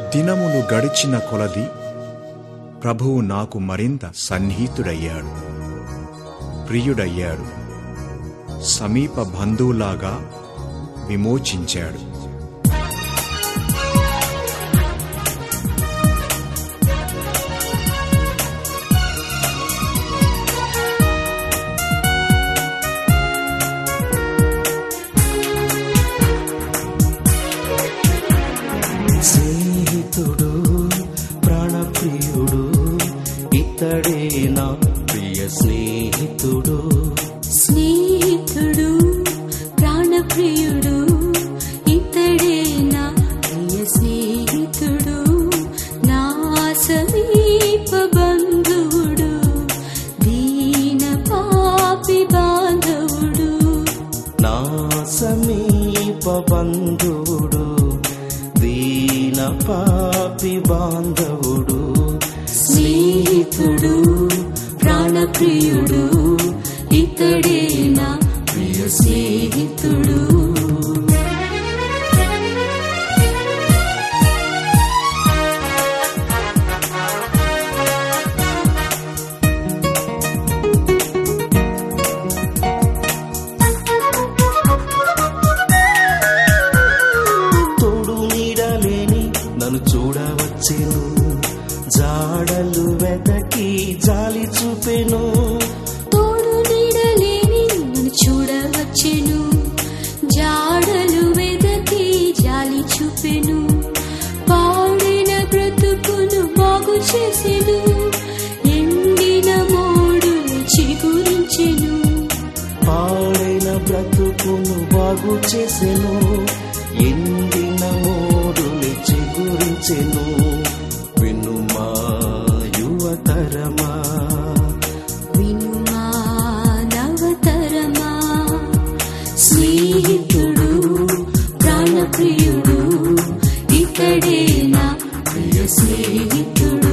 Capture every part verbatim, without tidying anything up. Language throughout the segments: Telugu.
దినములు గడిచిన కొలది ప్రభువు నాకు మరింత సన్నిహితుడయ్యాడు, ప్రియుడయ్యాడు, సమీప బంధువులాగా విమోచించాడు. స్నేహితుడు, ప్రాణప్రియుడు, ఇతడే నా ప్రియ స్నేహితుడు. స్నేహితుడు, ప్రాణప్రియుడు, ఇతడే నా ప్రియ స్నేహితుడు, నా సమీప బంధువుడు, దీన పాపి బాంధవుడు. నా సమీప బంధువుడు, దీన పాపి బాంధవుడు. స్నేహితుడు, ప్రాణప్రియుడు, ఇతడే నా ప్రియ స్నేహితుడు. తోడు నీడలేని నన్ను చూడవచ్చెను, జాడలు వెతకి జాలి చూపెను. తోడు నీడలేని నన్ను చూడవచ్చెను, జాడలు వెదకి జాలి చూపెను. పాడిన బ్రతుకును బాగు చేసెను, ఎండిన మోడును చిగురించెను. పాడైన బ్రతుకును బాగు చేసెను, ఎండిన మోడుని చిగురించెను. వినుమా యువతరమా, వినుమా నవతరమా, స్నేహితుడు, ప్రాణప్రియుడు, ఇతడే నా ప్రియ స్నేహితుడు.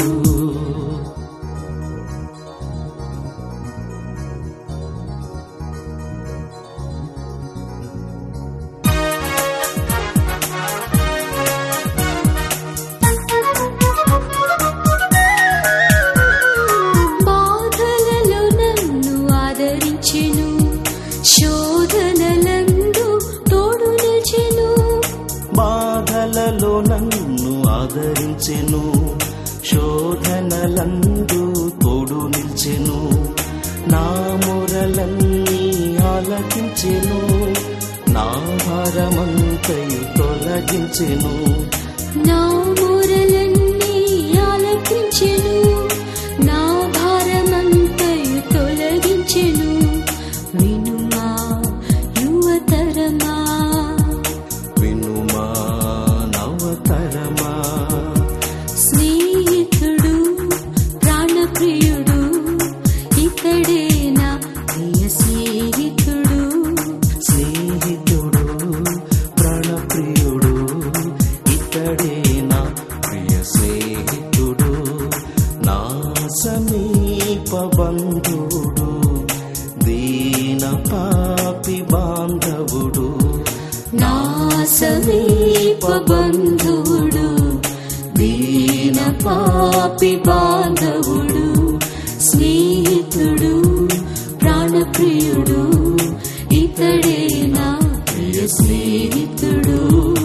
బాధలలో నన్ను ఆదరించెను, శోధనలందు తోడు నిలిచెను. బాధలలో నన్ను ఆదరించెను, శోధనలందు తోడు నిల్చెను. నా మొరలన్నీ ఆలకించెను, నా భారమంతయు తొలగించెను. నా మొరలన్నీ ఆలకించెను, నా భారమంతయు తొలగించెను. వినుమా యువతరమా, వినుమా నవతరమా, స్నేహితుడు, ప్రాణప్రియుడు, ఇతడే నా ప్రియ స్నేహితుడు. స్నేహితుడు, ప్రాణప్రియుడు, ఇతడే నా ప్రియ స్నేహితుడు. నా సమీప బంధువుడు, దీన పాపి బాంధవుడు. నా సమీప బంధువుడు, దీన పాపి బాంధవుడు. స్నేహితుడు, ప్రాణప్రియుడు, ఇతడే నా ప్రియ స్నేహితుడు.